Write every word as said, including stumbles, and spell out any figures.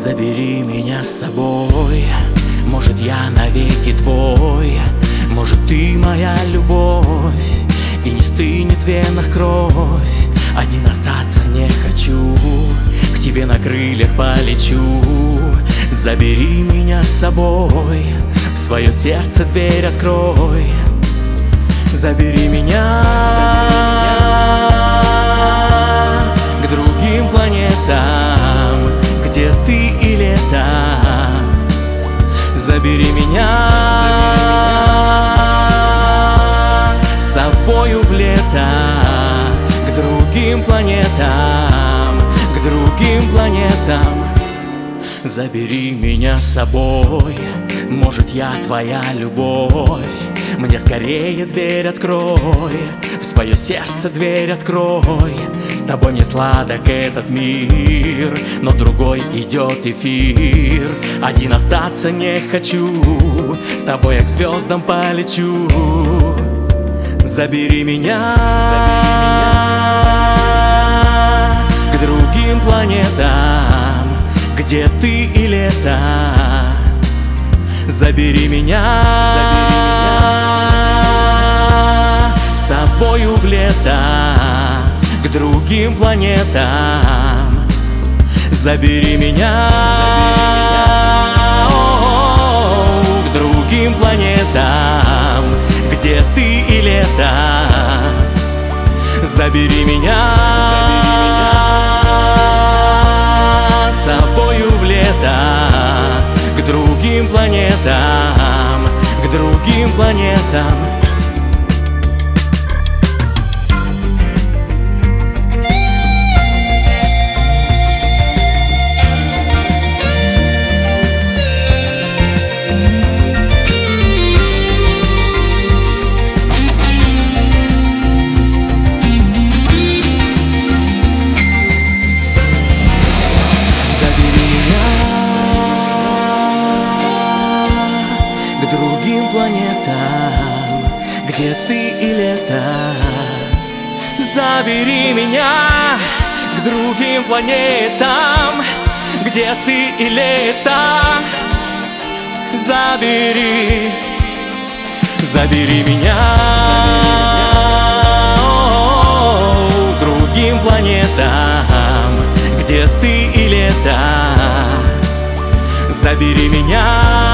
Забери меня с собой, может, я навеки твой, может, ты моя любовь, и не стынет в венах кровь. Один остаться не хочу, к тебе на крыльях полечу. Забери меня с собой, в свое сердце дверь открой. Забери меня к другим планетам, где ты и лето. Забери меня с собою в лето, к другим планетам, к другим планетам. Забери меня с собой, может, я твоя любовь. Мне скорее дверь открой, в свое сердце дверь открой. С тобой мне сладок этот мир, но другой идет эфир. Один остаться не хочу, с тобой я к звездам полечу. Забери меня, к другим планетам, где ты и лето. Забери меня, с собою в лето, к другим планетам. Забери меня, к другим планетам, где ты и лето. Забери меня с собою в лето, к другим планетам, к другим планетам. К другим планетам, где ты и лето. Забери меня к другим планетам, где ты и лето. Забери, забери меня к другим планетам, где ты и лето. Забери меня